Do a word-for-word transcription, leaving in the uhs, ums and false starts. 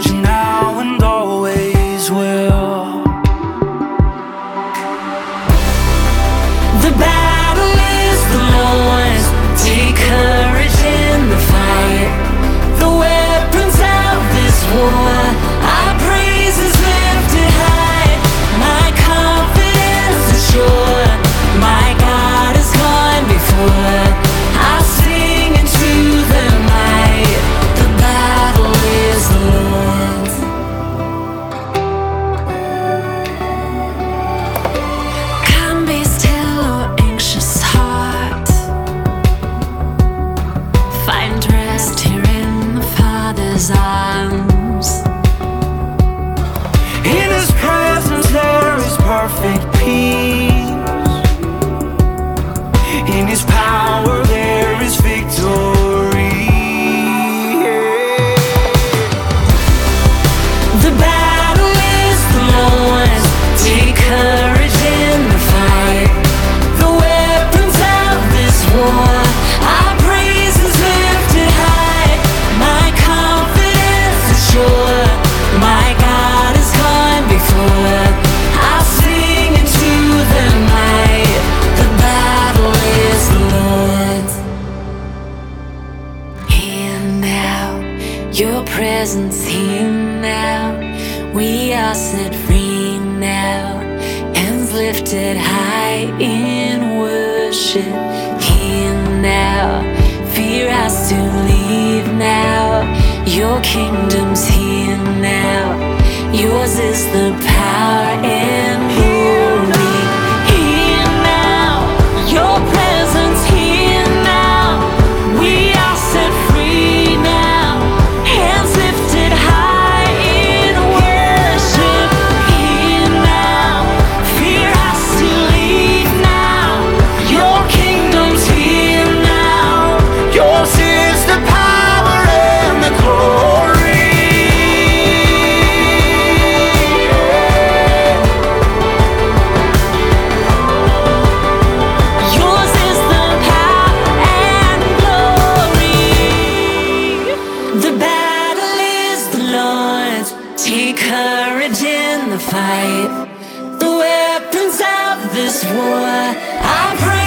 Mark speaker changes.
Speaker 1: hold you now and always will. The battle is the Lord's. Take courage in the fight. The weapons of this war, our praise is lifted high. My confidence is sure. My God has gone before. I'll sing into the night. The battle is the Lord's. Come be still, O anxious heart. Find rest here in the Father's arms. In His presence there is perfect peace. In His power there is victory. The battle is the Lord's. Take courage in the fight. The weapons of this war, our praise is lifted high. My confidence is sure. My God has gone before. I'll sing into the night. The battle is the Lord's. Here now, your presence here now. We are set free now, hands lifted high in worship. Here now, fear has to leave now. Your kingdom's here now. Yours is the power and glory. Here now, your presence here now. We are set free now, hands lifted high in worship. Here now, fear has to leave now. Your kingdom's here now. Yours is the power and the glory. Yours is the power and glory. The battle is the Lord's. Take courage in the fight. The weapons of this war, I pray.